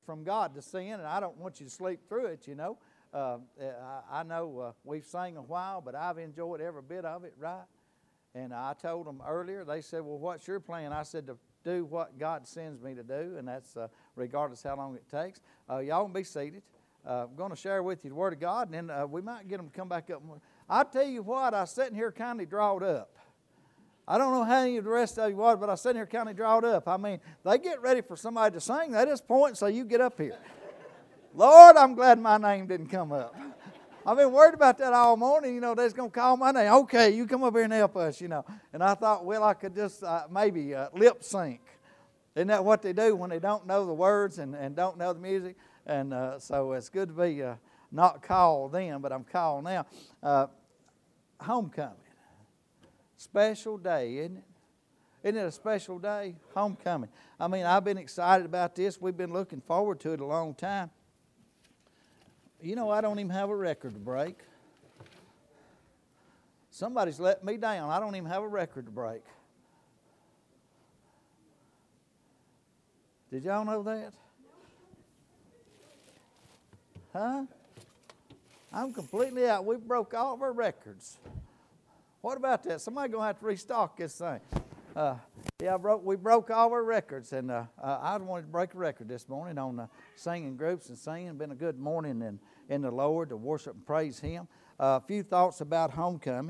from God to sing, and I don't want you to sleep through it, you know. I know we've sang a while, but I've enjoyed every bit of it, right? And I told them earlier, they said, well, what's your plan? I said, to do what God sends me to do, and that's regardless how long it takes. Y'all can be seated. I'm going to share with you the Word of God, and then we might get them to come back up. I tell you what, I was sitting here kind of drawed up. I don't know how any of the rest of you was, but I was sitting here kind of drawed up. I mean, they get ready for somebody to sing. They just point and say, you get up here. Lord, I'm glad my name didn't come up. I've been worried about that all morning. You know, they're going to call my name. Okay, you come up here and help us, you know. And I thought, well, I could just maybe lip sync. Isn't that what they do when they don't know the words and don't know the music? And so it's good to be not called then, but I'm called now. Homecoming. Special day, isn't it? Isn't it a special day? Homecoming. I mean, I've been excited about this. We've been looking forward to it a long time. You know, I don't even have a record to break. Somebody's let me down. I don't even have a record to break. Did y'all know that? Huh? I'm completely out. We broke all of our records. What about that? Somebody's going to have to restock this thing. We broke all our records, and I wanted to break a record this morning on singing groups and singing. Been a good morning in the Lord to worship and praise Him. A few thoughts about homecoming.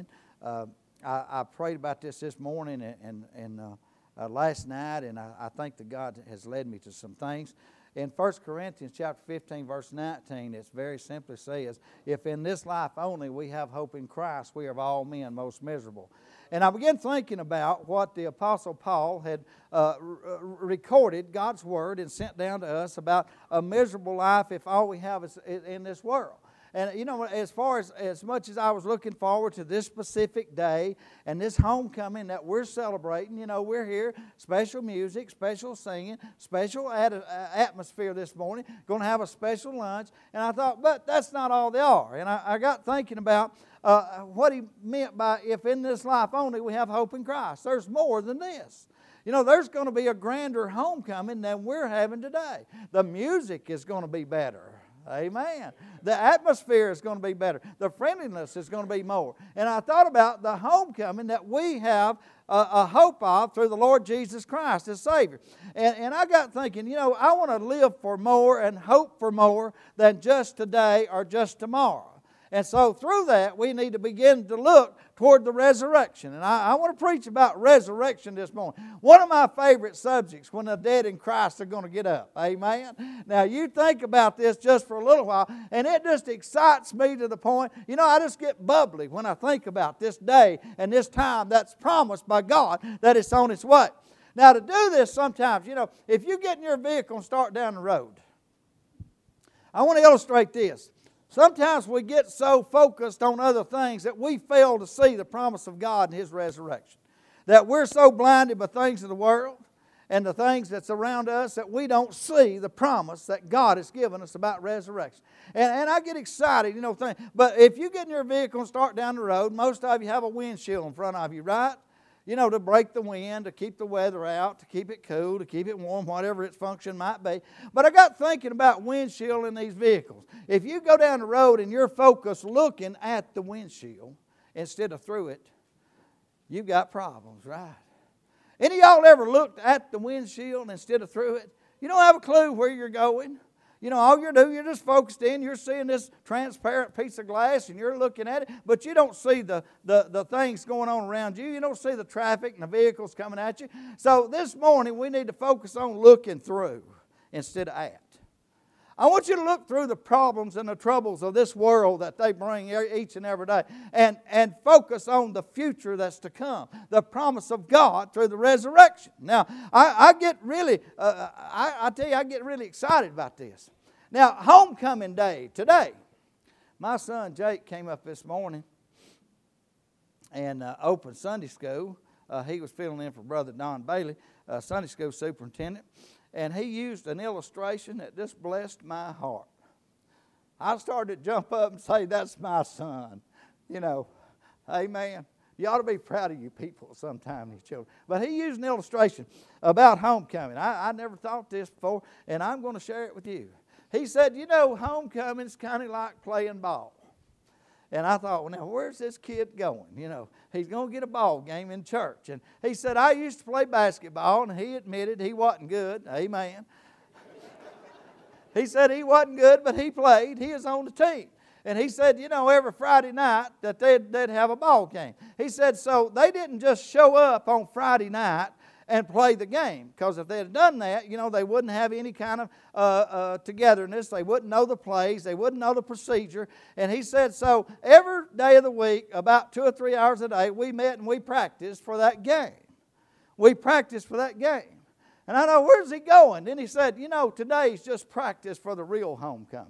I prayed about this morning and last night, and I think that God has led me to some things. In 1 Corinthians chapter 15, verse 19, it very simply says, if in this life only we have hope in Christ, we are of all men most miserable. And I began thinking about what the Apostle Paul had recorded, God's Word, and sent down to us about a miserable life if all we have is in this world. And, you know, as much as I was looking forward to this specific day and this homecoming that we're celebrating, you know, we're here, special music, special singing, special atmosphere this morning, going to have a special lunch. And I thought, but that's not all they are. And I got thinking about what he meant by if in this life only we have hope in Christ. There's more than this. You know, there's going to be a grander homecoming than we're having today. The music is going to be better. Amen. The atmosphere is going to be better. The friendliness is going to be more. And I thought about the homecoming that we have a hope of through the Lord Jesus Christ as Savior. And I got thinking, you know, I want to live for more and hope for more than just today or just tomorrow. And so through that, we need to begin to look toward the resurrection. And I want to preach about resurrection this morning. One of my favorite subjects when the dead in Christ are going to get up. Amen? Now, you think about this just for a little while, and it just excites me to the point, you know, I just get bubbly when I think about this day and this time that's promised by God that it's on its way. Now, to do this sometimes, you know, if you get in your vehicle and start down the road, I want to illustrate this. Sometimes we get so focused on other things that we fail to see the promise of God and His resurrection. That we're so blinded by things of the world and the things that's around us that we don't see the promise that God has given us about resurrection. And I get excited, you know, but if you get in your vehicle and start down the road, most of you have a windshield in front of you, right? You know, to break the wind, to keep the weather out, to keep it cool, to keep it warm, whatever its function might be. But I got thinking about windshield in these vehicles. If you go down the road and you're focused looking at the windshield instead of through it, you've got problems, right? Any of y'all ever looked at the windshield instead of through it? You don't have a clue where you're going. You know, all you're doing, you're just focused in. You're seeing this transparent piece of glass and you're looking at it, but you don't see the things going on around you. You don't see the traffic and the vehicles coming at you. So this morning we need to focus on looking through instead of at. I want you to look through the problems and the troubles of this world that they bring each and every day and focus on the future that's to come, the promise of God through the resurrection. Now, I get really, I tell you, I get really excited about this. Now, homecoming day today, my son Jake came up this morning and opened Sunday school. He was filling in for Brother Don Bailey, Sunday school superintendent. And he used an illustration that just blessed my heart. I started to jump up and say, that's my son. You know, amen. You ought to be proud of you people sometime, these children. But he used an illustration about homecoming. I never thought this before, and I'm going to share it with you. He said, you know, homecoming's kind of like playing ball. And I thought, well, now, where's this kid going? You know, he's going to get a ball game in church. And he said, I used to play basketball, and he admitted he wasn't good. Amen. He said he wasn't good, but he played. He was on the team. And he said, you know, every Friday night that they'd have a ball game. He said, so they didn't just show up on Friday night and play the game. Because if they had done that, you know, they wouldn't have any kind of togetherness. They wouldn't know the plays. They wouldn't know the procedure. And he said, so every day of the week, about 2 or 3 hours a day, we met and we practiced for that game. We practiced for that game. And I know, where's he going? Then he said, you know, today's just practice for the real homecoming.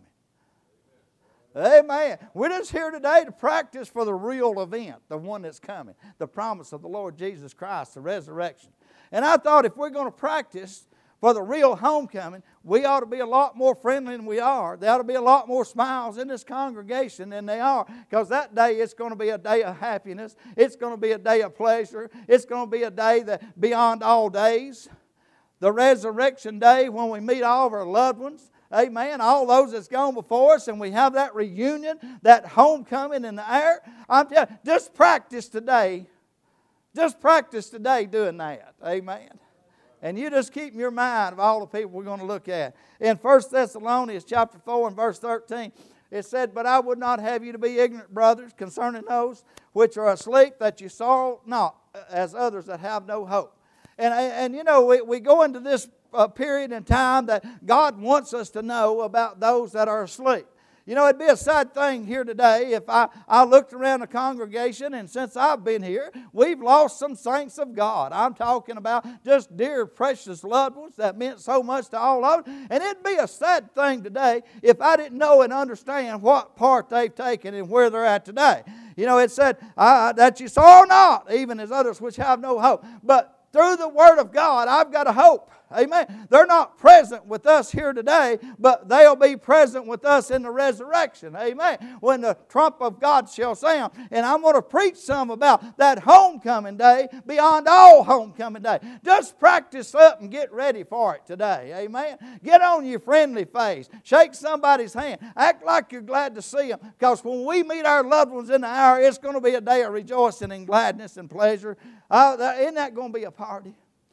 Amen. We're just here today to practice for the real event, the one that's coming, the promise of the Lord Jesus Christ, the resurrection. And I thought if we're going to practice for the real homecoming, we ought to be a lot more friendly than we are. There ought to be a lot more smiles in this congregation than they are, because that day it's going to be a day of happiness. It's going to be a day of pleasure. It's going to be a day that beyond all days. The resurrection day when we meet all of our loved ones. Amen. All those that's gone before us, and we have that reunion, that homecoming in the air. I'm telling you, just practice today. Just practice today doing that. Amen. And you just keep in your mind of all the people we're going to look at. In 1 Thessalonians chapter 4 and verse 13, it said, but I would not have you to be ignorant, brothers, concerning those which are asleep, that you sorrow not, as others that have no hope. And you know, we go into this period in time that God wants us to know about those that are asleep. You know, it'd be a sad thing here today if I looked around the congregation, and since I've been here, we've lost some saints of God. I'm talking about just dear, precious loved ones that meant so much to all of them. And it'd be a sad thing today if I didn't know and understand what part they've taken and where they're at today. You know, it said that you sorrow not, even as others which have no hope. But through the Word of God, I've got a hope. Amen. They're not present with us here today, but they'll be present with us in the resurrection. Amen. When the trump of God shall sound. And I'm going to preach some about that homecoming day beyond all homecoming day. Just practice up and get ready for it today. Amen. Get on your friendly face. Shake somebody's hand. Act like you're glad to see them. Because when we meet our loved ones in the hour, it's going to be a day of rejoicing and gladness and pleasure. Isn't that going to be a party?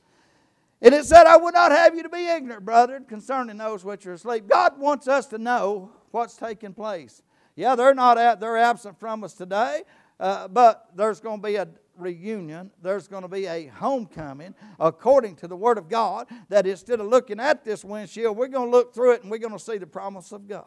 And it said, I would not have you to be ignorant, brethren, concerning those which are asleep. God wants us to know what's taking place. Yeah, they're absent from us today, but there's going to be a reunion. There's going to be a homecoming according to the Word of God, that instead of looking at this windshield, we're going to look through it and we're going to see the promise of God.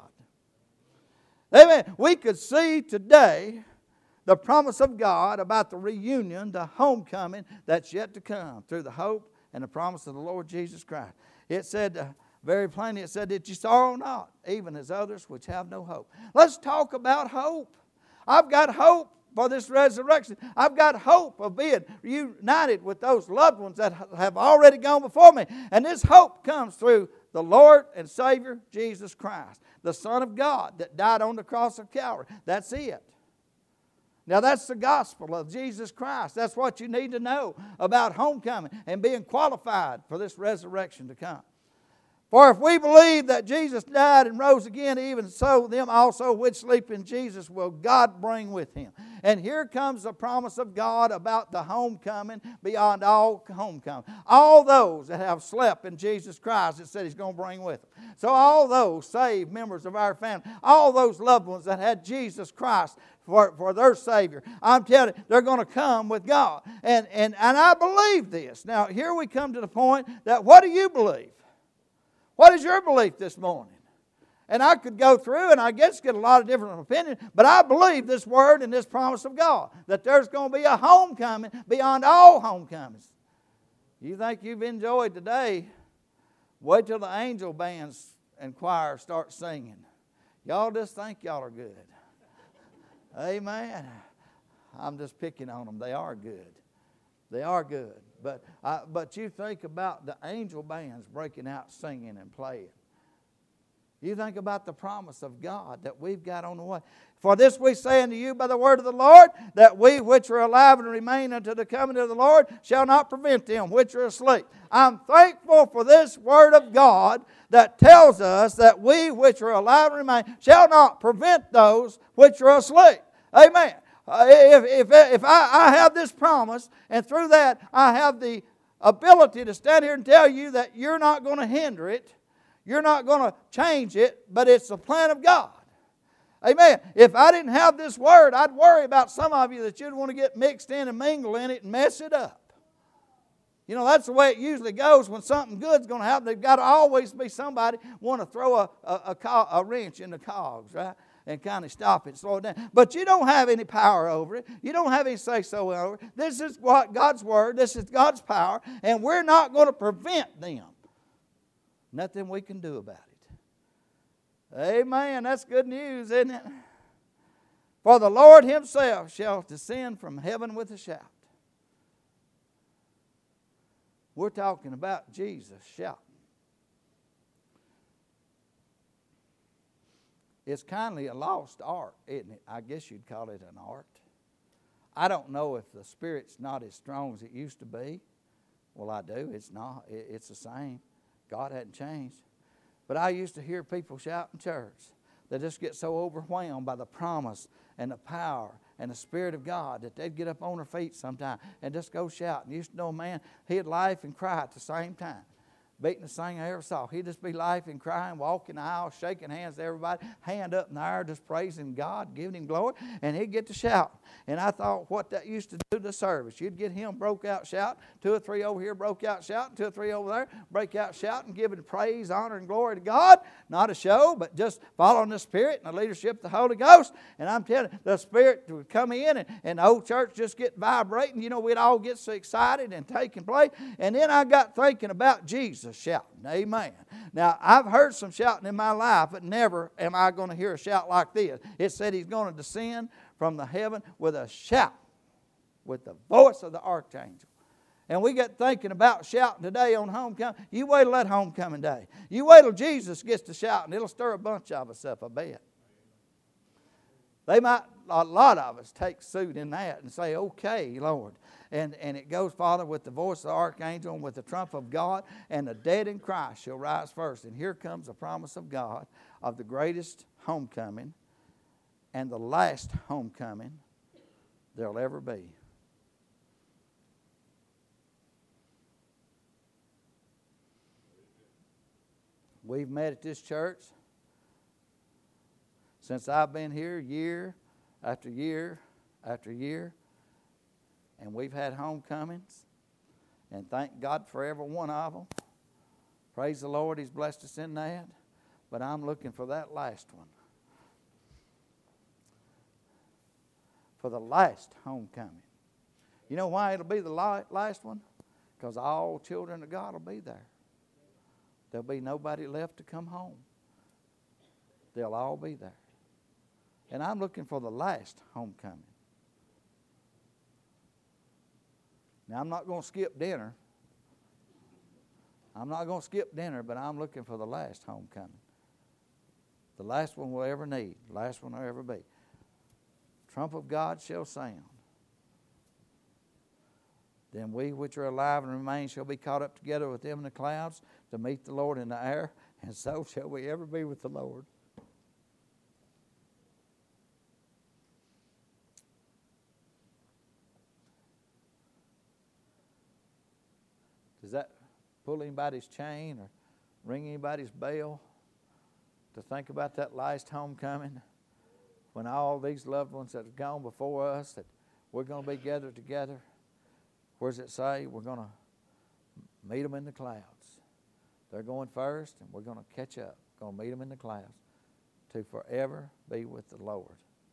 Amen. We could see today the promise of God about the reunion, the homecoming that's yet to come through the hope and the promise of the Lord Jesus Christ. It said very plainly, it said that you sorrow not, even as others which have no hope. Let's talk about hope. I've got hope for this resurrection. I've got hope of being united with those loved ones that have already gone before me. And this hope comes through the Lord and Savior Jesus Christ, the Son of God that died on the cross of Calvary. That's it. Now that's the gospel of Jesus Christ. That's what you need to know about homecoming and being qualified for this resurrection to come. For if we believe that Jesus died and rose again, even so them also which sleep in Jesus will God bring with Him. And here comes the promise of God about the homecoming beyond all homecoming. All those that have slept in Jesus Christ, it said He's going to bring with Him. So all those saved members of our family, all those loved ones that had Jesus Christ for their Savior, I'm telling you, they're going to come with God. And I believe this. Now here we come to the point that what do you believe? What is your belief this morning? And I could go through and I guess get a lot of different opinions, but I believe this word and this promise of God, that there's going to be a homecoming beyond all homecomings. You think you've enjoyed today, wait till the angel bands and choirs start singing. Y'all just think y'all are good. Amen. I'm just picking on them. They are good. They are good. But you think about the angel bands breaking out singing and playing. You think about the promise of God that we've got on the way. For this we say unto you by the word of the Lord, that we which are alive and remain unto the coming of the Lord shall not prevent them which are asleep. I'm thankful for this word of God that tells us that we which are alive and remain shall not prevent those which are asleep. Amen. If I have this promise, and through that I have the ability to stand here and tell you that you're not going to hinder it, you're not going to change it, but it's the plan of God. Amen. If I didn't have this word, I'd worry about some of you that you'd want to get mixed in and mingle in it and mess it up. You know, that's the way it usually goes when something good's going to happen. There's got to always be somebody want to throw a wrench in the cogs, right? And kind of stop it, slow it down. But you don't have any power over it. You don't have any say-so over it. This is what God's word. This is God's power. And we're not going to prevent them. Nothing we can do about it. Amen. That's good news, isn't it? For the Lord Himself shall descend from heaven with a shout. We're talking about Jesus shouting. It's kindly a lost art, isn't it? I guess you'd call it an art. I don't know if the Spirit's not as strong as it used to be. Well, I do. It's not. It's the same. God hadn't changed. But I used to hear people shout in church. They just get so overwhelmed by the promise and the power and the Spirit of God that they'd get up on their feet sometime and just go shout. And used to know a man, he'd laugh and cry at the same time. Beating the thing I ever saw. He'd just be laughing, crying, walking the aisle, shaking hands to everybody, hand up in the air, just praising God, giving Him glory, and he'd get to shout. And I thought what that used to do to the service. You'd get him broke out shouting, 2 or 3 over here broke out shouting, 2 or 3 over there break out shouting, giving praise, honor, and glory to God. Not a show, but just following the Spirit and the leadership of the Holy Ghost. And I'm telling you, the Spirit would come in and the old church just get vibrating. You know, we'd all get so excited and taking place. And then I got thinking about Jesus shouting. Amen. Now, I've heard some shouting in my life, but never am I going to hear a shout like this. It said He's going to descend from the heaven with a shout, with the voice of the archangel. And we get thinking about shouting today on homecoming. You wait till that homecoming day. You wait till Jesus gets to shouting. It'll stir a bunch of us up, I bet. They might, a lot of us, take suit in that and say, okay, Lord. And it goes, Father, with the voice of the archangel and with the trump of God, and the dead in Christ shall rise first. And here comes the promise of God of the greatest homecoming and the last homecoming there'll ever be. We've met at this church since I've been here year after year after year. And we've had homecomings. And thank God for every one of them. Praise the Lord, He's blessed us in that. But I'm looking for that last one. For the last homecoming. You know why it'll be the last one? Because all children of God will be there. There'll be nobody left to come home. They'll all be there. And I'm looking for the last homecoming. Now, I'm not going to skip dinner. I'm not going to skip dinner, but I'm looking for the last homecoming. The last one we'll ever need. The last one will ever be. Trump of God shall sound. Then we which are alive and remain shall be caught up together with them in the clouds to meet the Lord in the air, and so shall we ever be with the Lord. Does that pull anybody's chain or ring anybody's bell to think about that last homecoming when all these loved ones that have gone before us, that we're going to be gathered together? Where does it say? We're going to meet them in the clouds. They're going first, and we're going to catch up. Going to meet them in the clouds to forever be with the Lord.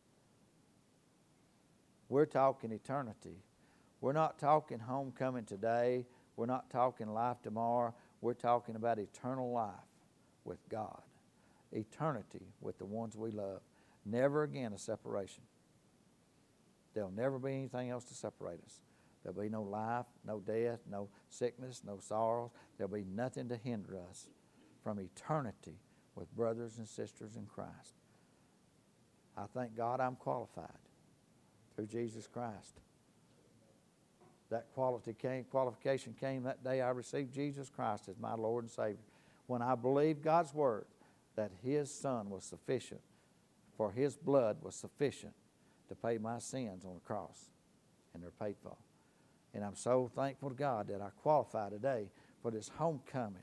We're talking eternity. We're not talking homecoming today. We're not talking life tomorrow. We're talking about eternal life with God. Eternity with the ones we love. Never again a separation. There'll never be anything else to separate us. There'll be no life, no death, no sickness, no sorrows. There'll be nothing to hinder us from eternity with brothers and sisters in Christ. I thank God I'm qualified through Jesus Christ. That qualification came that day I received Jesus Christ as my Lord and Savior. When I believed God's word that His Son was sufficient, for His blood was sufficient to pay my sins on the cross, and they're paid for. And I'm so thankful to God that I qualify today for this homecoming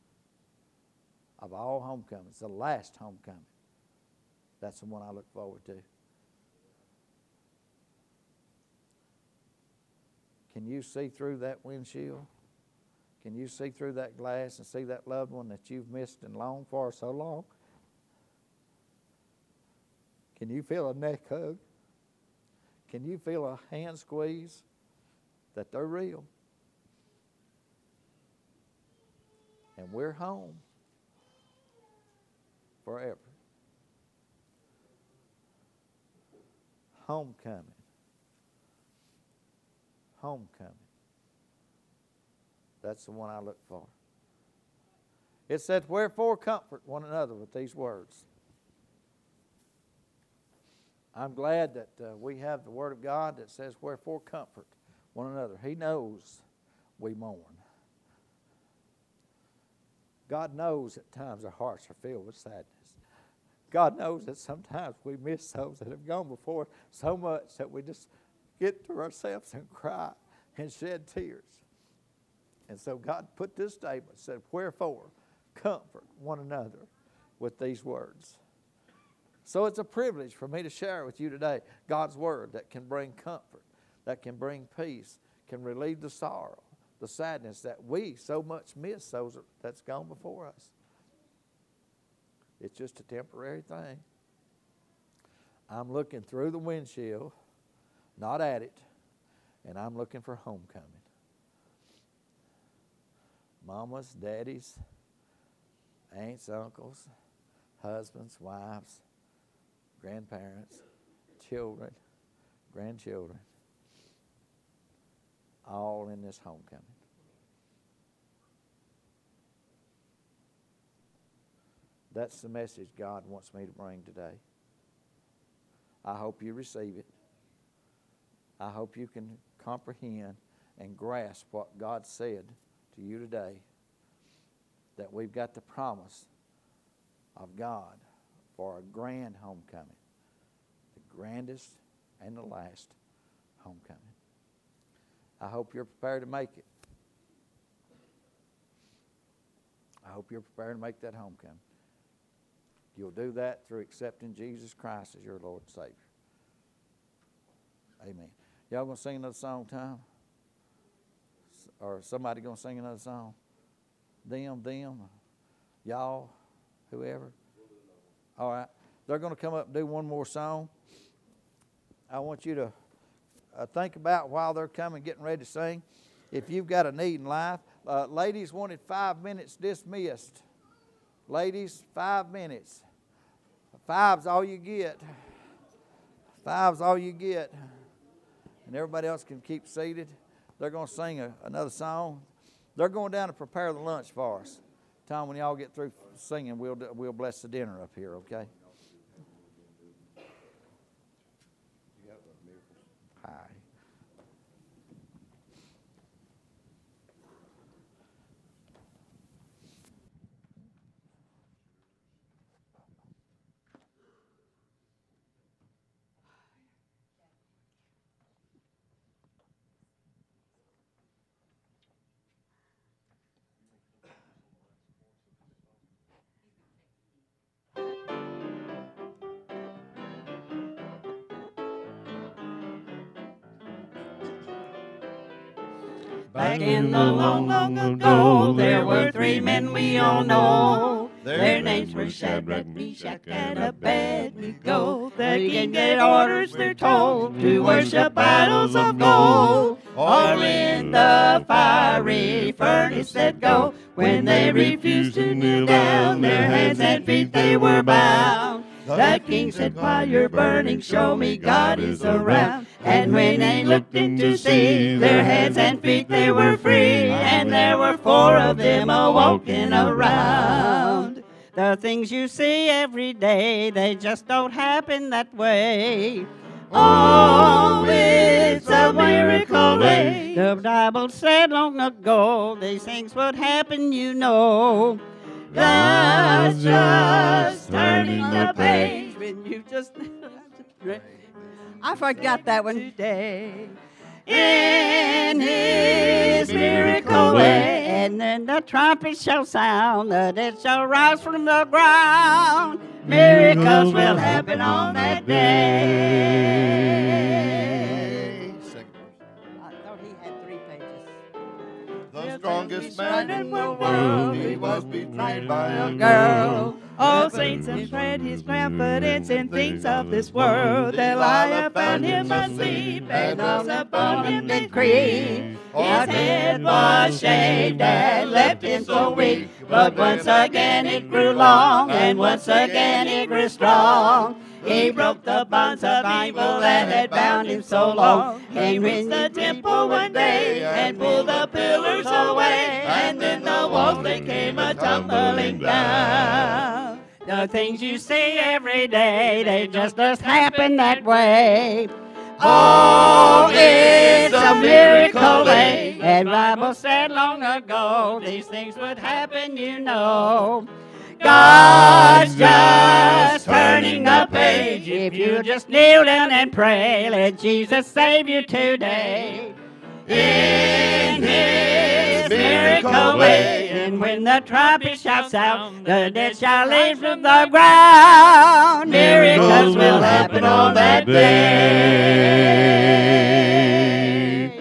of all homecomings, the last homecoming. That's the one I look forward to. Can you see through that windshield? Can you see through that glass and see that loved one that you've missed and longed for so long? Can you feel a neck hug? Can you feel a hand squeeze? That they're real. And we're home forever. Homecoming. Homecoming. That's the one I look for. It said, wherefore comfort one another with these words. I'm glad that we have the Word of God that says, wherefore comfort one another. He knows we mourn. God knows at times our hearts are filled with sadness. God knows that sometimes we miss those that have gone before so much that we just get to ourselves and cry and shed tears. And so God put this statement, said, wherefore comfort one another with these words. So it's a privilege for me to share with you today God's word that can bring comfort, that can bring peace, can relieve the sorrow, the sadness that we so much miss those that's gone before us. It's just a temporary thing. I'm looking through the windshield, not at it, and I'm looking for homecoming. Mamas, daddies, aunts, uncles, husbands, wives, grandparents, children, grandchildren, all in this homecoming. That's the message God wants me to bring today. I hope you receive it. I hope you can comprehend and grasp what God said to you today, that we've got the promise of God for a grand homecoming, the grandest and the last homecoming. I hope you're prepared to make it. I hope you're prepared to make that homecoming. You'll do that through accepting Jesus Christ as your Lord and Savior. Amen. Y'all going to sing another song, Tom? Or somebody going to sing another song? Them, y'all, whoever? All right. They're going to come up and do one more song. I want you to think about while they're coming, getting ready to sing. If you've got a need in life, ladies wanted 5 minutes dismissed. Ladies, 5 minutes. 5's all you get. 5's all you get. And everybody else can keep seated. They're going to sing another song. They're going down to prepare the lunch for us. Tom, when y'all get through singing, we'll bless the dinner up here, okay? Hi. Back in the long, long ago, there were 3 men we all know. Their names were Shadrach, Meshach, and Abednego. They can get orders, they're told, to worship idols of gold, or in the fiery furnace they'd go. When they refused to kneel down, their hands and feet they were bound. The king said, while you're burning, show me God is around. And when they looked in to see, their hands and feet they were free, and there were 4 of them a-walking around. The things you see every day, they just don't happen that way. Oh, it's a miracle day. The Bible said long ago, these things would happen, you know. God's just turning the page when you just... I forgot that one today. In His miracle way, and then the trumpet shall sound, the dead shall rise from the ground. Miracles will happen on that day. I thought he had 3 pages. The strongest man in the world, he was betrayed by a Girl, All saints and spread his confidence in things of this world. Delilah found him asleep, and those upon him did creep. His head was shaved and left him so weak, but once again it grew long, and once again it grew strong. He broke the bonds of evil that had bound him so long. He reached the temple one day and pulled the pillars away, and then the walls they came a-tumbling down. The things you see every day, they just happen that way. Oh, it's a miracle day. And Bible said long ago, these things would happen, you know. God's just turning the page. If you just kneel down and pray, let Jesus save you today. In His miracle way, and when the trumpet shall sound, the dead shall leave from the ground. Miracles will happen on that day.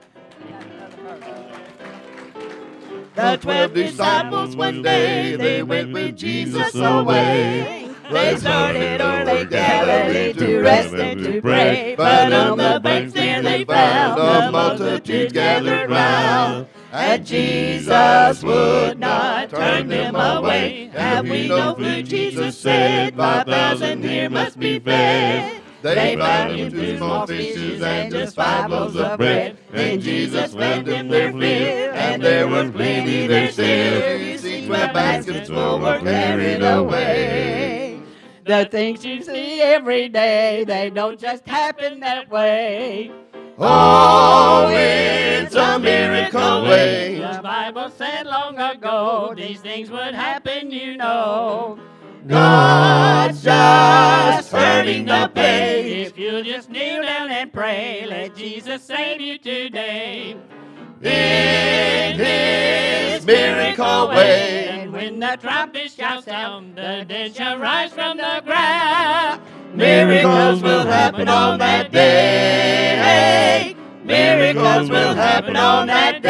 The 12 disciples one day, they went with Jesus away. They started early Galilee to rest and to pray, but on the banks there they found the multitudes gathered round. And Jesus would not turn them away. Have we no food, Jesus said, 5,000 here must be fed. They found him 2 small fishes and just 5 loaves of bread. Then Jesus fed them their fill, and there was plenty there still. You see, 12 baskets full were carried away. The things you see every day, they don't just happen that way. Oh, it's a miracle way. The Bible said long ago, these things would happen, you know. God's just turning the page. If you just kneel down and pray, let Jesus save you today. In His miracle way, and when the trumpet shall sound, the dead shall rise from the ground. Miracles will happen on that day. Miracles will happen on that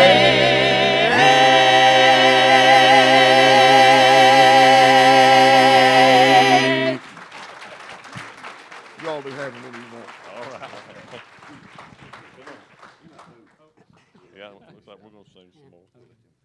day. Y'all be having any more. All right. Yeah, looks like we're going to sing some more.